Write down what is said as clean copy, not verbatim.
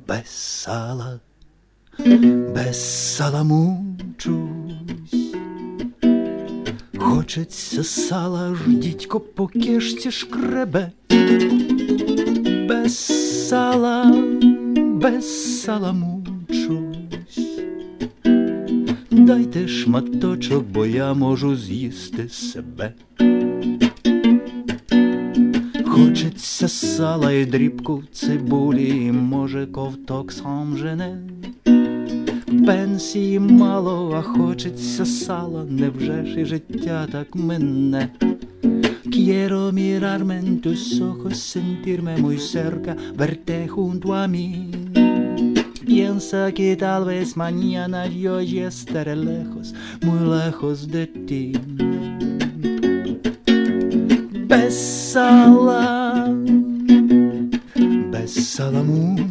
без сала мучусь. Хочеться сала, аж дідько по кишці шкребе. Без сала мучусь. Дайте шматочок, бо я можу з'їсти себе. Хочеться сала і дрібку цибулі, і може ковток сам жене. Пенсії мало, а хочеться сала, невже ж і життя так мине? Quiero mirarme en tus ojos, sentirme muy cerca, verte junto a mí. Piensa que tal vez mañana yo ya estaré lejos, muy lejos de ti. Без сала